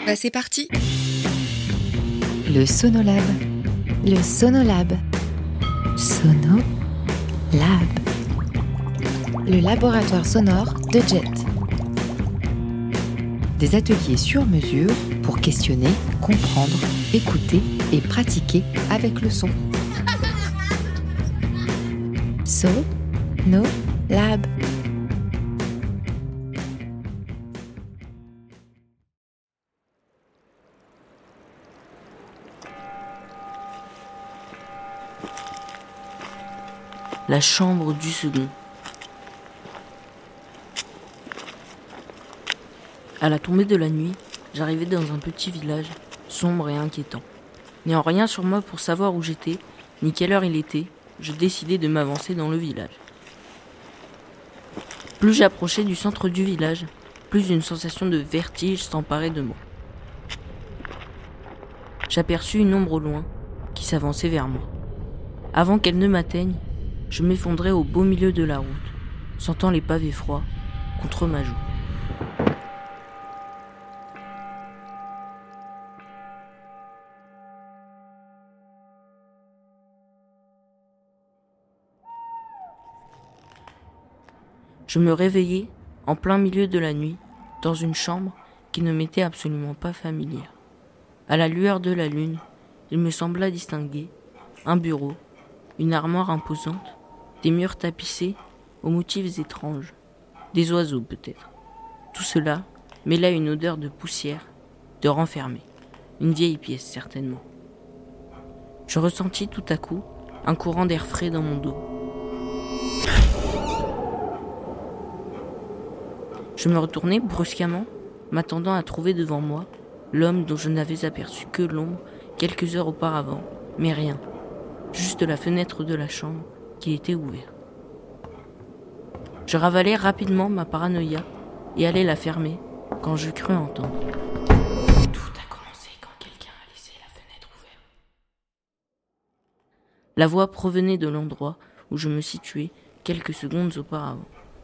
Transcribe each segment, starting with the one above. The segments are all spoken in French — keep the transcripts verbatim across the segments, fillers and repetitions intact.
Bah c'est parti. Le Sonolab. Le Sonolab. Sonolab. Le laboratoire sonore de Jet. Des ateliers sur mesure pour questionner, comprendre, écouter et pratiquer avec le son. Sonolab. La chambre du second. À la tombée de la nuit, j'arrivais dans un petit village, sombre et inquiétant. N'ayant rien sur moi pour savoir où j'étais, ni quelle heure il était, je décidai de m'avancer dans le village. Plus j'approchais du centre du village, plus une sensation de vertige s'emparait de moi. J'aperçus une ombre au loin, qui s'avançait vers moi. Avant qu'elle ne m'atteigne, je m'effondrais au beau milieu de la route, sentant les pavés froids contre ma joue. Je me réveillai en plein milieu de la nuit, dans une chambre qui ne m'était absolument pas familière. À la lueur de la lune, il me sembla distinguer un bureau, une armoire imposante, des murs tapissés aux motifs étranges, des oiseaux peut-être. Tout cela mêla une odeur de poussière, de renfermé, une vieille pièce certainement. Je ressentis tout à coup un courant d'air frais dans mon dos. Je me retournai brusquement, m'attendant à trouver devant moi l'homme dont je n'avais aperçu que l'ombre quelques heures auparavant, mais rien, juste la fenêtre de la chambre qui était ouverte. Je ravalai rapidement ma paranoïa et allai la fermer quand je crus entendre. Tout a commencé quand quelqu'un a laissé la fenêtre ouverte. La voix provenait de l'endroit où je me situais quelques secondes auparavant.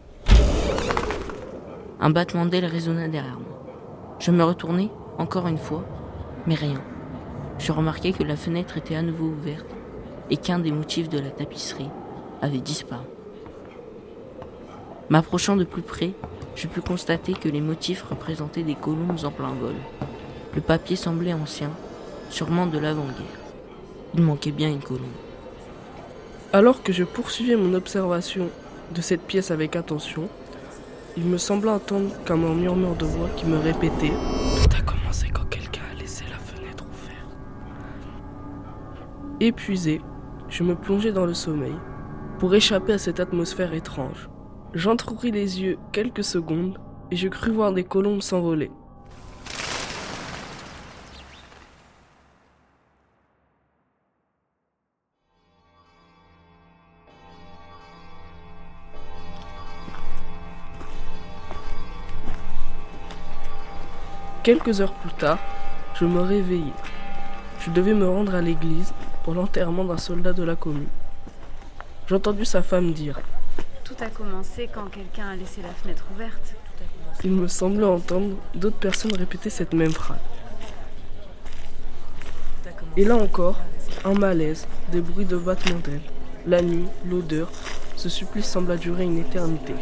Un battement d'aile résonna derrière moi. Je me retournai encore une fois, mais rien. Je remarquai que la fenêtre était à nouveau ouverte et qu'un des motifs de la tapisserie avait disparu. M'approchant de plus près, je pus constater que les motifs représentaient des colombes en plein vol. Le papier semblait ancien, sûrement de l'avant-guerre. Il manquait bien une colombe. Alors que je poursuivais mon observation de cette pièce avec attention, il me sembla entendre comme un murmure de voix qui me répétait « Tout a commencé quand quelqu'un a laissé la fenêtre ouverte. » Épuisé, je me plongeai dans le sommeil pour échapper à cette atmosphère étrange. J'entrouvris les yeux quelques secondes et je crus voir des colombes s'envoler. Quelques heures plus tard, je me réveillai. Je devais me rendre à l'église pour l'enterrement d'un soldat de la commune. J'entendis sa femme dire « Tout a commencé quand quelqu'un a laissé la fenêtre ouverte. » Il me semblait entendre d'autres personnes répéter cette même phrase. Et là encore, un malaise, des bruits de battements d'ailes. La nuit, l'odeur, ce supplice sembla durer une éternité.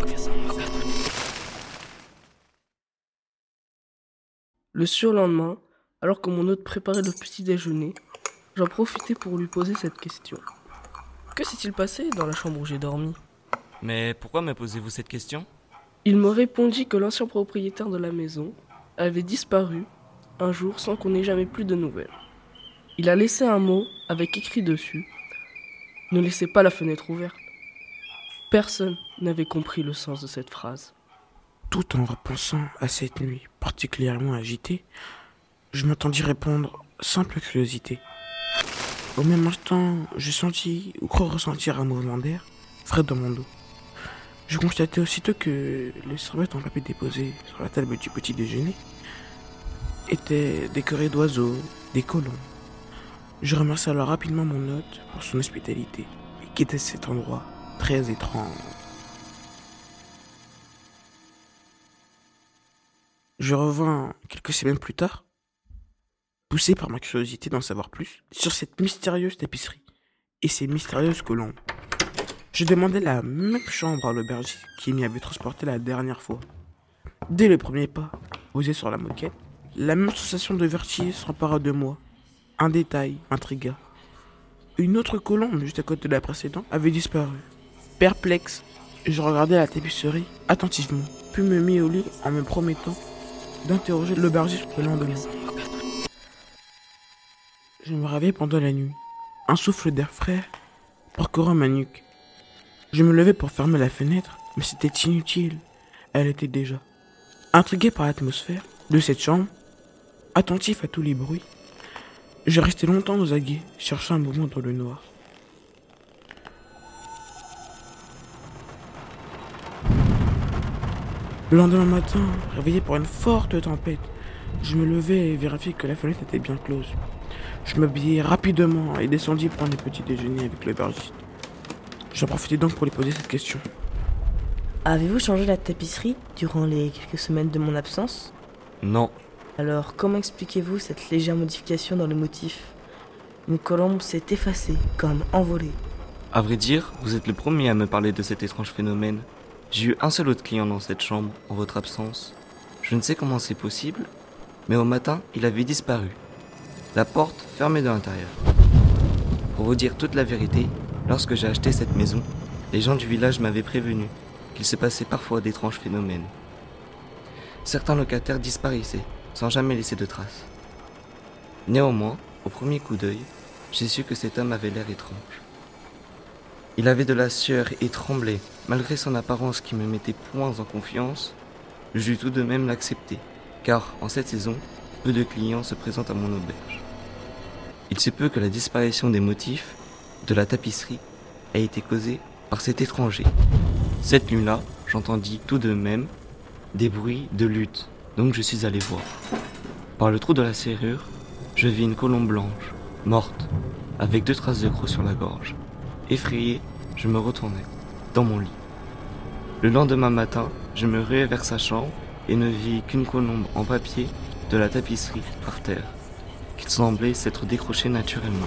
Le surlendemain, alors que mon hôte préparait le petit déjeuner, j'en profitai pour lui poser cette question. Que s'est-il passé dans la chambre où j'ai dormi ? Mais pourquoi me posez-vous cette question ? Il me répondit que l'ancien propriétaire de la maison avait disparu un jour sans qu'on ait jamais plus de nouvelles. Il a laissé un mot avec écrit dessus « Ne laissez pas la fenêtre ouverte ». Personne n'avait compris le sens de cette phrase. Tout en repensant à cette nuit particulièrement agitée, je m'entendis répondre simple curiosité. Au même instant, je sentis ou crois ressentir un mouvement d'air frais dans mon dos. Je constatai aussitôt que les serviettes en papier déposées sur la table du petit déjeuner étaient décorées d'oiseaux, des colombes. Je remerciai alors rapidement mon hôte pour son hospitalité et quittai cet endroit très étrange. Je revins quelques semaines plus tard, poussé par ma curiosité d'en savoir plus sur cette mystérieuse tapisserie et ces mystérieuses colombes. Je demandais la même chambre à l'aubergiste qui m'y avait transporté la dernière fois. Dès le premier pas, posé sur la moquette, la même sensation de vertige s'empara de moi. Un détail m'intrigua. Une autre colombe, juste à côté de la précédente, avait disparu. Perplexe, je regardais la tapisserie attentivement, puis me mis au lit en me promettant d'interroger l'aubergiste le lendemain. Je me réveillais pendant la nuit. Un souffle d'air frais parcourant ma nuque. Je me levais pour fermer la fenêtre, mais c'était inutile. Elle était déjà. Intrigué par l'atmosphère de cette chambre, attentif à tous les bruits, je restais longtemps aux aguets, cherchant un mouvement dans le noir. Le lendemain matin, réveillé par une forte tempête, je me levai et vérifiai que la fenêtre était bien close. Je m'habillai rapidement et descendis prendre le petit déjeuner avec l'aubergiste. J'en profitais donc pour lui poser cette question. Avez-vous changé la tapisserie durant les quelques semaines de mon absence ? Non. Alors, comment expliquez-vous cette légère modification dans le motif ? Une colombe s'est effacée, comme envolée. À vrai dire, vous êtes le premier à me parler de cet étrange phénomène. J'ai eu un seul autre client dans cette chambre, en votre absence. Je ne sais comment c'est possible, mais au matin, il avait disparu. La porte fermée de l'intérieur. Pour vous dire toute la vérité, lorsque j'ai acheté cette maison, les gens du village m'avaient prévenu qu'il se passait parfois d'étranges phénomènes. Certains locataires disparaissaient, sans jamais laisser de traces. Néanmoins, au premier coup d'œil, j'ai su que cet homme avait l'air étrange. Il avait de la sueur et tremblait, malgré son apparence qui me mettait point en confiance. Je dus tout de même l'accepter, car en cette saison, peu de clients se présentent à mon auberge. Il se peut que la disparition des motifs de la tapisserie ait été causée par cet étranger. Cette nuit-là, j'entendis tout de même des bruits de lutte, donc je suis allé voir. Par le trou de la serrure, je vis une colombe blanche, morte, avec deux traces de crocs sur la gorge. Effrayé, je me retournai, dans mon lit. Le lendemain matin, je me ruai vers sa chambre et ne vis qu'une colombe en papier de la tapisserie par terre, qui semblait s'être décrochée naturellement.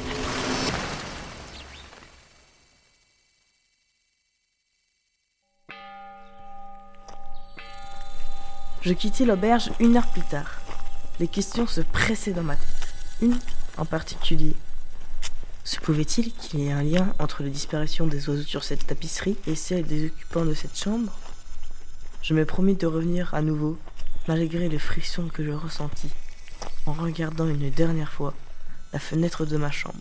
Je quittai l'auberge une heure plus tard. Les questions se pressaient dans ma tête. Une en particulier. Se pouvait-il qu'il y ait un lien entre la disparition des oiseaux sur cette tapisserie et celle des occupants de cette chambre ? Je me promis de revenir à nouveau, malgré les frissons que je ressentis, en regardant une dernière fois la fenêtre de ma chambre.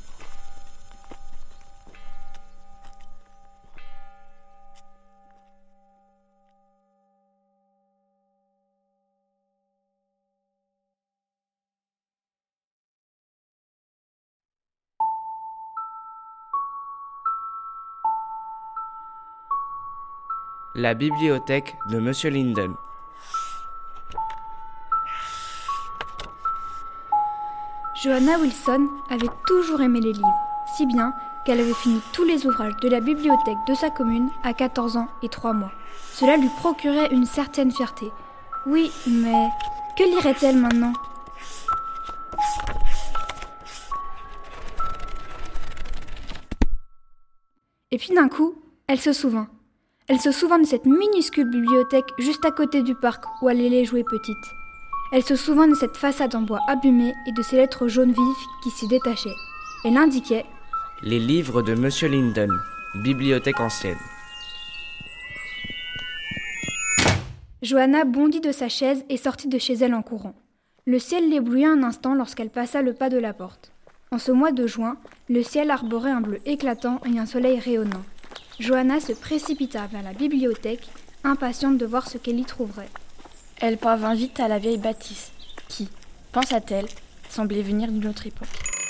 La bibliothèque de Monsieur Linden. Johanna Wilson avait toujours aimé les livres, si bien qu'elle avait fini tous les ouvrages de la bibliothèque de sa commune à quatorze ans et trois mois. Cela lui procurait une certaine fierté. Oui, mais que lirait-elle maintenant ? Et puis d'un coup, elle se souvint. Elle se souvint de cette minuscule bibliothèque juste à côté du parc où elle allait jouer petite. Elle se souvint de cette façade en bois abîmée et de ces lettres jaunes vives qui s'y détachaient. Elle indiquait « Les livres de Monsieur Linden, bibliothèque ancienne ». Johanna bondit de sa chaise et sortit de chez elle en courant. Le ciel l'éblouit un instant lorsqu'elle passa le pas de la porte. En ce mois de juin, le ciel arborait un bleu éclatant et un soleil rayonnant. Johanna se précipita vers la bibliothèque, impatiente de voir ce qu'elle y trouverait. Elle parvint vite à la vieille bâtisse, qui, pensa-t-elle, semblait venir d'une autre époque.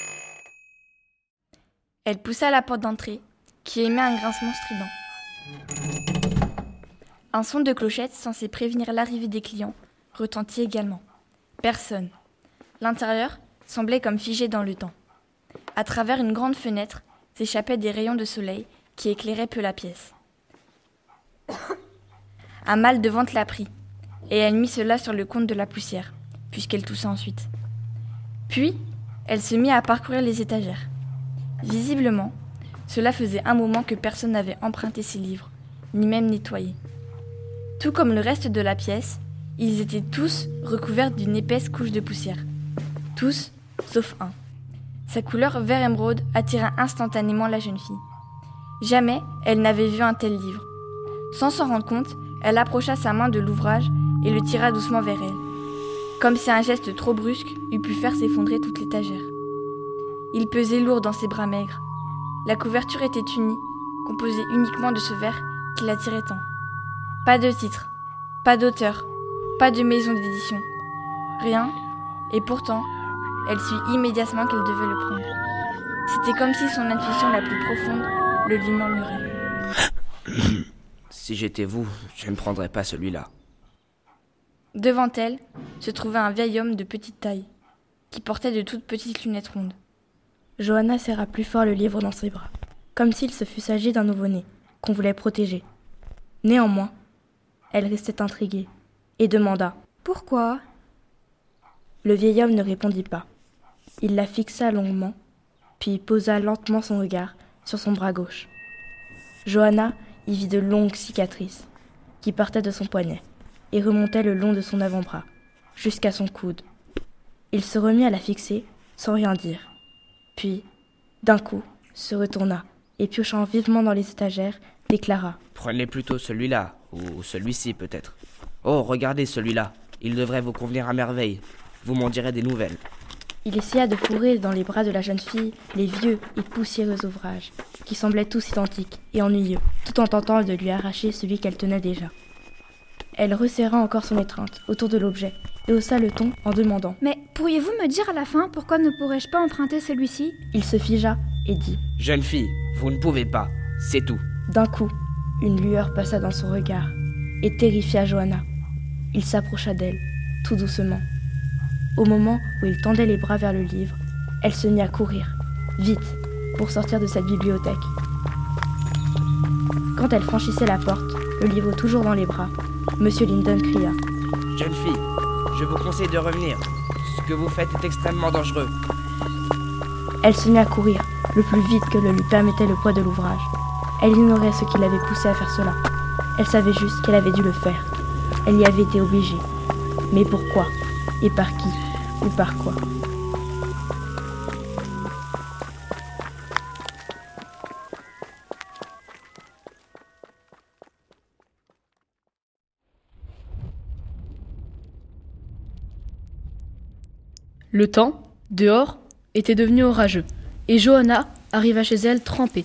Elle poussa la porte d'entrée, qui émet un grincement strident. Un son de clochette censé prévenir l'arrivée des clients retentit également. Personne. L'intérieur semblait comme figé dans le temps. À travers une grande fenêtre s'échappaient des rayons de soleil qui éclairaient peu la pièce. Un mal de ventre la prit. et elle mit cela sur le compte de la poussière, puisqu'elle toussa ensuite. Puis, elle se mit à parcourir les étagères. Visiblement, cela faisait un moment que personne n'avait emprunté ses livres, ni même nettoyé. Tout comme le reste de la pièce, ils étaient tous recouverts d'une épaisse couche de poussière. Tous, sauf un. Sa couleur vert émeraude attira instantanément la jeune fille. Jamais elle n'avait vu un tel livre. Sans s'en rendre compte, elle approcha sa main de l'ouvrage et le tira doucement vers elle, comme si un geste trop brusque eût pu faire s'effondrer toute l'étagère. Il pesait lourd dans ses bras maigres. La couverture était unie, composée uniquement de ce verre qui l'attirait tant. Pas de titre, pas d'auteur, pas de maison d'édition. Rien, et pourtant, elle sut immédiatement qu'elle devait le prendre. C'était comme si son intuition la plus profonde le lui murmurait. Si j'étais vous, je ne prendrais pas celui-là. Devant elle se trouvait un vieil homme de petite taille, qui portait de toutes petites lunettes rondes. Johanna serra plus fort le livre dans ses bras, comme s'il se fût agi d'un nouveau-né, qu'on voulait protéger. Néanmoins, elle restait intriguée, et demanda « Pourquoi ?» Le vieil homme ne répondit pas. Il la fixa longuement, puis posa lentement son regard sur son bras gauche. Johanna y vit de longues cicatrices, qui partaient de son poignet, et remontaient le long de son avant-bras, jusqu'à son coude. Il se remit à la fixer, sans rien dire. Puis, d'un coup, se retourna, et piochant vivement dans les étagères, déclara « Prenez plutôt celui-là, ou celui-ci peut-être. Oh, regardez celui-là, il devrait vous convenir à merveille. Vous m'en direz des nouvelles. » Il essaya de fourrer dans les bras de la jeune fille les vieux et poussiéreux ouvrages, qui semblaient tous identiques et ennuyeux, tout en tentant de lui arracher celui qu'elle tenait déjà. Elle resserra encore son étreinte autour de l'objet et haussa le ton en demandant « Mais pourriez-vous me dire à la fin pourquoi ne pourrais-je pas emprunter celui-ci » Il se figea et dit « Jeune fille, vous ne pouvez pas, c'est tout. » D'un coup, une lueur passa dans son regard et terrifia Johanna. Il s'approcha d'elle, tout doucement. Au moment où il tendait les bras vers le livre, elle se mit à courir, vite, pour sortir de cette bibliothèque. Quand elle franchissait la porte, le livre toujours dans les bras, Monsieur Linden cria « Jeune fille, je vous conseille de revenir. Ce que vous faites est extrêmement dangereux. » Elle se mit à courir, le plus vite que le lui permettait le poids de l'ouvrage. Elle ignorait ce qui l'avait poussée à faire cela. Elle savait juste qu'elle avait dû le faire. Elle y avait été obligée. Mais pourquoi ? Et par qui ? Ou par quoi ? Le temps, dehors, était devenu orageux, et Johanna arriva chez elle trempée.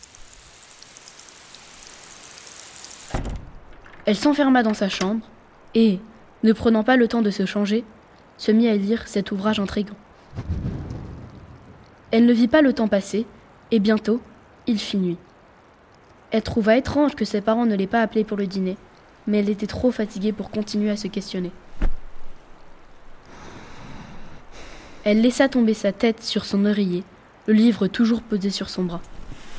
Elle s'enferma dans sa chambre et, ne prenant pas le temps de se changer, se mit à lire cet ouvrage intrigant. Elle ne vit pas le temps passer, et bientôt, il fit nuit. Elle trouva étrange que ses parents ne l'aient pas appelée pour le dîner, mais elle était trop fatiguée pour continuer à se questionner. Elle laissa tomber sa tête sur son oreiller, le livre toujours posé sur son bras.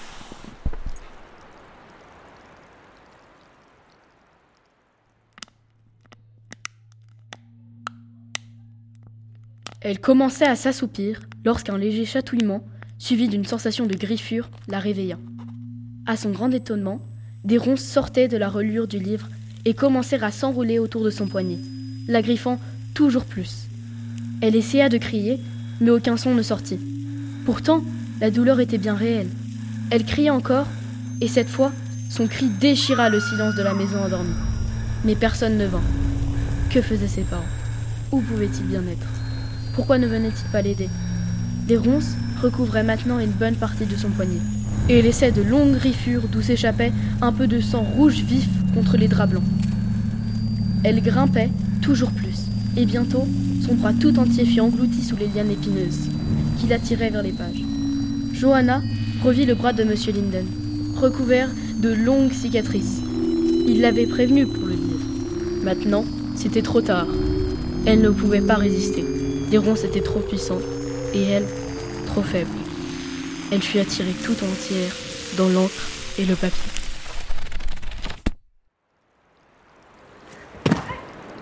Elle commençait à s'assoupir lorsqu'un léger chatouillement, suivi d'une sensation de griffure, la réveilla. À son grand étonnement, des ronces sortaient de la reliure du livre et commencèrent à s'enrouler autour de son poignet, la griffant toujours plus. Elle essaya de crier, mais aucun son ne sortit. Pourtant, la douleur était bien réelle. Elle cria encore, et cette fois, son cri déchira le silence de la maison endormie. Mais personne ne vint. Que faisaient ses parents ? Où pouvaient-ils bien être ? Pourquoi ne venait-il pas l'aider ? Des ronces recouvraient maintenant une bonne partie de son poignet, et laissaient de longues griffures d'où s'échappait un peu de sang rouge vif contre les draps blancs. Elle grimpait toujours plus, et bientôt, son bras tout entier fut englouti sous les lianes épineuses, qui l'attiraient vers les pages. Johanna revit le bras de Monsieur Linden, recouvert de longues cicatrices. Il l'avait prévenue pour le livre. Maintenant, c'était trop tard. Elle ne pouvait pas résister. Les ronces étaient trop puissantes, et elle, trop faible. Elle fut attirée tout entière dans l'encre et le papier.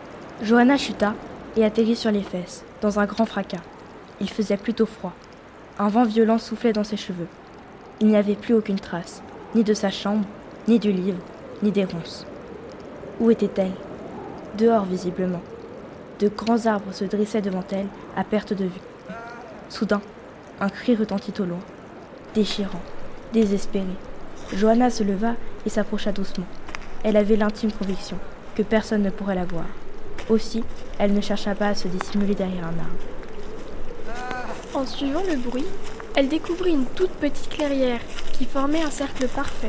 Johanna chuta et atterrit sur les fesses, dans un grand fracas. Il faisait plutôt froid. Un vent violent soufflait dans ses cheveux. Il n'y avait plus aucune trace, ni de sa chambre, ni du livre, ni des ronces. Où était-elle ? Dehors, visiblement. De grands arbres se dressaient devant elle, à perte de vue. Soudain, un cri retentit au loin, déchirant, désespéré. Johanna se leva et s'approcha doucement. Elle avait l'intime conviction que personne ne pourrait la voir. Aussi, elle ne chercha pas à se dissimuler derrière un arbre. En suivant le bruit, elle découvrit une toute petite clairière qui formait un cercle parfait.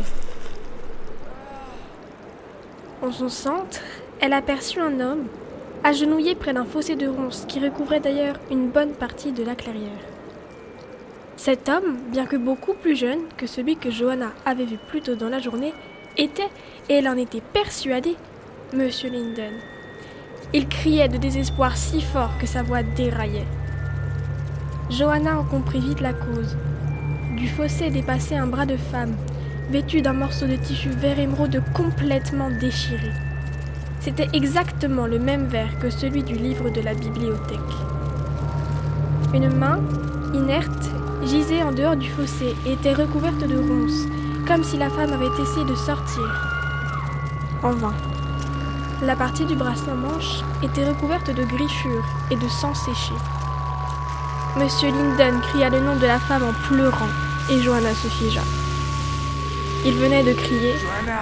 En son centre, elle aperçut un homme, agenouillé près d'un fossé de ronces qui recouvrait d'ailleurs une bonne partie de la clairière. Cet homme, bien que beaucoup plus jeune que celui que Johanna avait vu plus tôt dans la journée, était, et elle en était persuadée, Monsieur Linden. Il criait de désespoir si fort que sa voix déraillait. Johanna en comprit vite la cause. Du fossé dépassait un bras de femme, vêtu d'un morceau de tissu vert émeraude complètement déchiré. C'était exactement le même verre que celui du livre de la bibliothèque. Une main, inerte, gisait en dehors du fossé et était recouverte de ronces, comme si la femme avait essayé de sortir. En vain. La partie du bras sans manche était recouverte de griffures et de sang séché. Monsieur Linden cria le nom de la femme en pleurant, et Johanna se figea. Il venait de crier « Johanna !»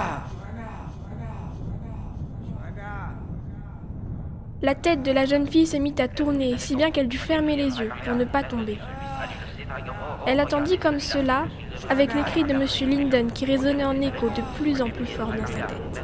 La tête de la jeune fille se mit à tourner, si bien qu'elle dut fermer les yeux pour ne pas tomber. Elle attendit comme cela, avec les cris de Monsieur Linden qui résonnaient en écho de plus en plus fort dans sa tête.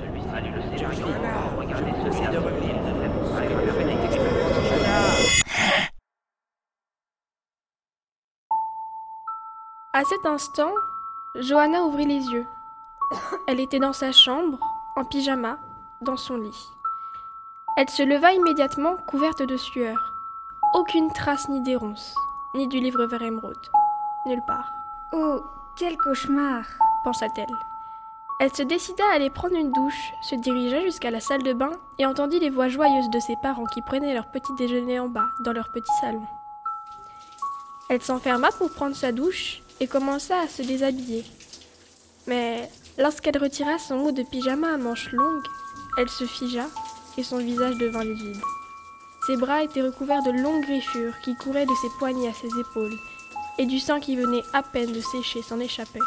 À cet instant, Johanna ouvrit les yeux. Elle était dans sa chambre, en pyjama, dans son lit. Elle se leva immédiatement, couverte de sueur. Aucune trace ni des ronces, ni du livre vert émeraude. Nulle part. Oh, quel cauchemar, pensa-t-elle. Elle se décida à aller prendre une douche, se dirigea jusqu'à la salle de bain et entendit les voix joyeuses de ses parents qui prenaient leur petit déjeuner en bas, dans leur petit salon. Elle s'enferma pour prendre sa douche et commença à se déshabiller. Mais lorsqu'elle retira son haut de pyjama à manches longues, elle se figea et son visage devint livide. Ses bras étaient recouverts de longues griffures qui couraient de ses poignets à ses épaules, et du sang qui venait à peine de sécher s'en échappait.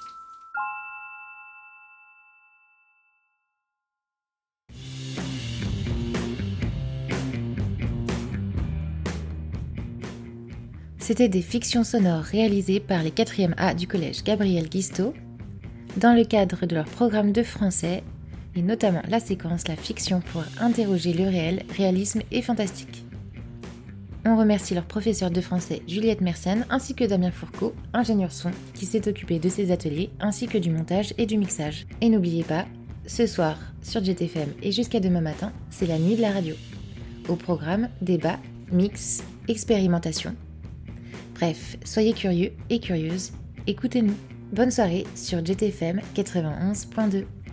C'était des fictions sonores réalisées par les quatrième A du collège Gabriel Guisteau dans le cadre de leur programme de français et notamment la séquence La fiction pour interroger le réel, réalisme et fantastique. On remercie leur professeur de français Juliette Mersenne ainsi que Damien Fourcault, ingénieur son, qui s'est occupé de ces ateliers ainsi que du montage et du mixage. Et n'oubliez pas, ce soir sur Jet F M et jusqu'à demain matin, c'est la nuit de la radio. Au programme, débat, mix, expérimentation. Bref, soyez curieux et curieuses, écoutez-nous. Bonne soirée sur Jet F M quatre-vingt-onze point deux.